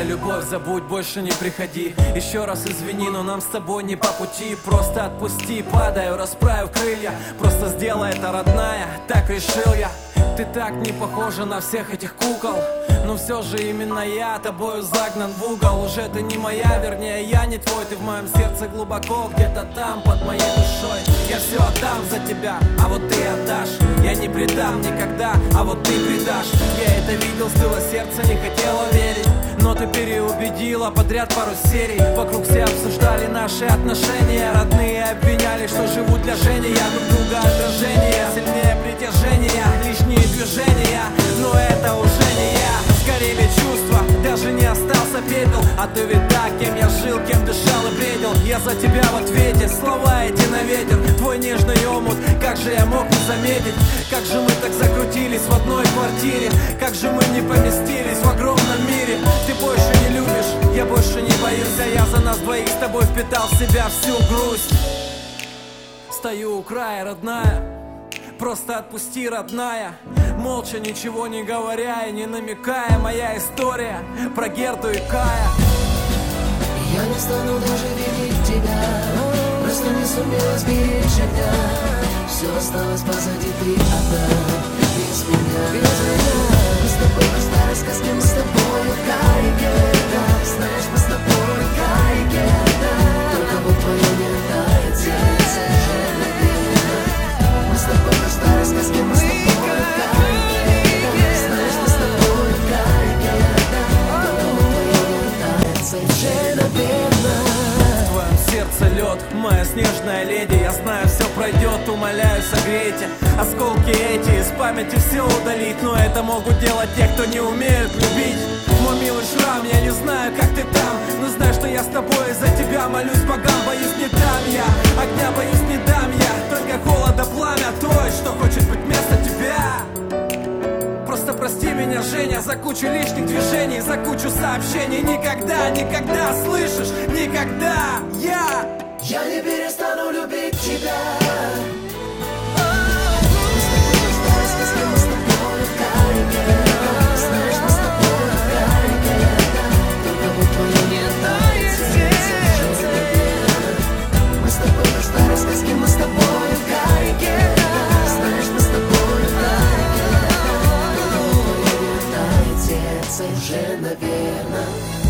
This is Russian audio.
про любовь забудь, больше не приходи. Еще раз извини, но нам с тобой не по пути. Просто отпусти, падаю, расправив крылья. Просто сделай это, родная, так решил я. Ты так не похожа на всех этих кукол, но все же именно я тобою загнан в угол. Уже ты не моя, вернее я не твой. Ты в моем сердце глубоко, где-то там, под моей душой. Я все отдам за тебя, а вот ты отдашь. Я не предам никогда, а вот ты предашь. Я это видел, стыло сердце, не хотела верить, но ты переубедила подряд пару серий. Вокруг все обсуждали наши отношения. Родные обвиняли, что живут для Жени. Я друг друга отражение, сильнее притяжения, лишние движения, но это уже не я. Сгорели чувства, даже не остался пепел. А ты ведь так, кем я жил, кем дышал и бредил. Я за тебя в ответе, слова эти на ветер. Твой нежный омут, как же я мог не заметить? Как же мы так закрутились в одной квартире? Как же мы не поместились в огромном мире? Ты больше не любишь, я больше не боюсь. А я за нас двоих с тобой впитал в себя всю грусть. Стою у края, родная, просто отпусти, родная. Молча, ничего не говоря и не намекая. Моя история про Герту и Кая. Я не стану даже видеть тебя, просто не сумела сберечь огня. Все осталось позади, ты одна, без меня. Мы с тобой просто рассказки, мы с тобой в карике. Знаешь, мы с тобой в карике. Только вот твое не тает сердце уже наверное. Мы с тобой просто рассказки, мы с тобой в карике. Знаешь, мы с тобой в карике. Только вот твое не тает сердце наверное. В твоем сердце лед, моя снежная леди. Я знаю, все пройдет, умоляю, согрейте. Осколки эти из памяти все удалить, но это могут делать те, кто не умеют любить. Мой милый шрам, я не знаю, как ты там, но знаю, что я с тобой, из-за тебя молюсь богам. Боюсь, не дам я огня, боюсь, не дам я только холода, пламя той, что хочет быть вместо тебя. Просто прости меня, Женя, за кучу лишних движений, за кучу сообщений. Никогда, никогда, слышишь, никогда я не перестану любить тебя. Уже, наверное.